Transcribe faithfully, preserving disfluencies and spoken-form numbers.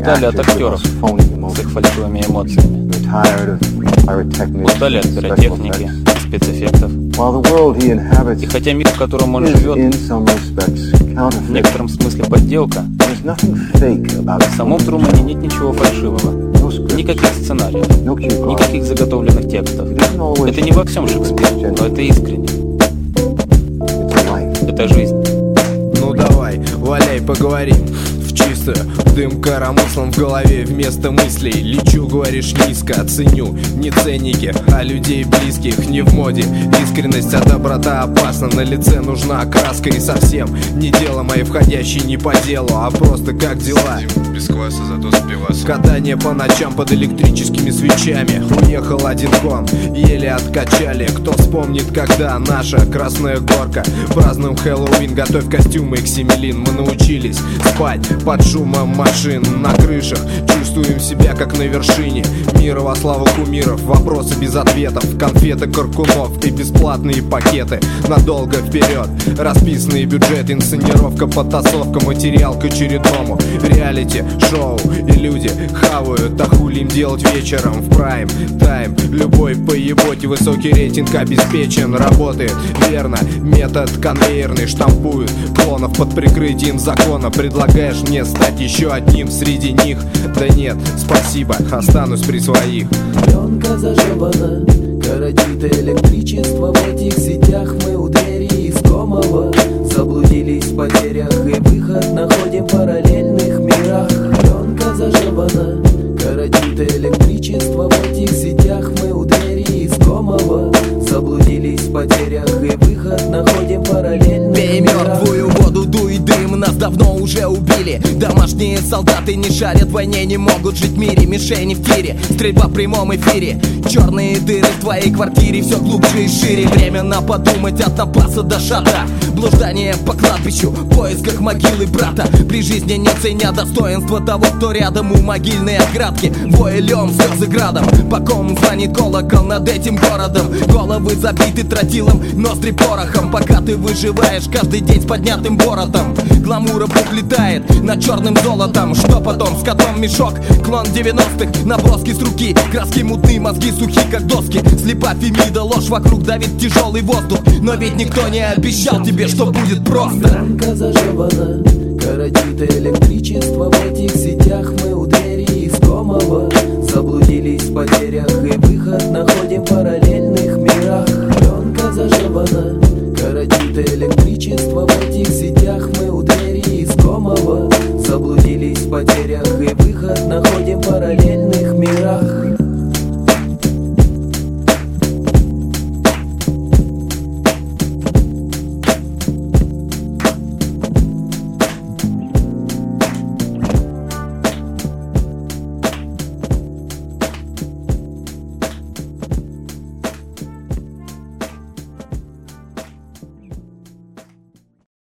Устали от актеров с их фальшивыми эмоциями. Устали от пиротехники, спецэффектов. И хотя мир, в котором он живет, в некотором смысле подделка, в самом Трумане нет ничего фальшивого. Никаких сценариев, никаких заготовленных текстов. Это не во всем Шекспир, но это искренне. Это жизнь. Ну давай, валяй, поговорим. В чистую, дым коромыслом в голове вместо мыслей. Лечу, говоришь, низко, ценю не ценники, а людей близких. Не в моде искренность, а доброта опасна. На лице нужна окраска и совсем не дело мои входящие не по делу, а просто как дела. Без кваса, зато с пивасом. Катание по ночам под электрическими свечами. Уехал один кон, еле откачали. Кто вспомнит, когда наша Красная Горка. Празднуем Хэллоуин, готовь костюмы Ксимелин. Мы научились спать под шумом машин на крышах. Чувствуем себя как на вершине мира во славу кумиров. Вопросы без ответов, конфеты Каркунов и бесплатные пакеты надолго вперед. Расписанный бюджет, инсценировка, подтасовка, материал к очередному реалити шоу. И люди хавают, а хули им делать вечером в прайм тайм. Любой поеботе, высокий рейтинг обеспечен. Работает верно, метод конвейерный. Штампуют клонов под прикрытием закона. Предлагаешь мне стать еще одним среди них? Да нет, спасибо, останусь при своих. Пленка зажевана, коротит электричество. В этих сетях мы у двери искомого. Заблудились в потерях и выход находим в параллельных мирах. Пленка зажевана, коротит электричество. В этих сетях мы у двери искомого. Заблудились в потерях и выход находим в параллельных Пей мирах. мертвую воду, дуй дым, нас давно уже убили. Домашние солдаты не шарят в войне, не могут жить в мире. Мишени в тире, стрельба в прямом эфире. Черные дыры в твоей квартире все глубже и шире. Временно подумать от напаса до шата. Блуждание по кладбищу, в поисках могилы брата. При жизни не ценя достоинства того, кто рядом. У могильной оградки вой льем, слезы градом. По ком звонит колокол над этим городом. Головы забиты тротилом, ноздри порохом. Пока ты выживаешь каждый день с поднятым воротом. Гламура пух летает над черным золотом. Что потом, с котом мешок, клон девяностых. Наброски с руки, краски мутные, мозги сухи как доски. Слепа фемида, ложь вокруг давит тяжелый воздух. Но ведь никто не обещал тебе, что будет просто. Пленка зажевана, коротит электричество. В этих сетях мы у двери искомого. Заблудились в потерях и выход находим в параллельных мирах. Пленка зажевана, коротит электричество. В этих сетях мы у двери искомого. Заблудились в потерях и выход находим в параллельных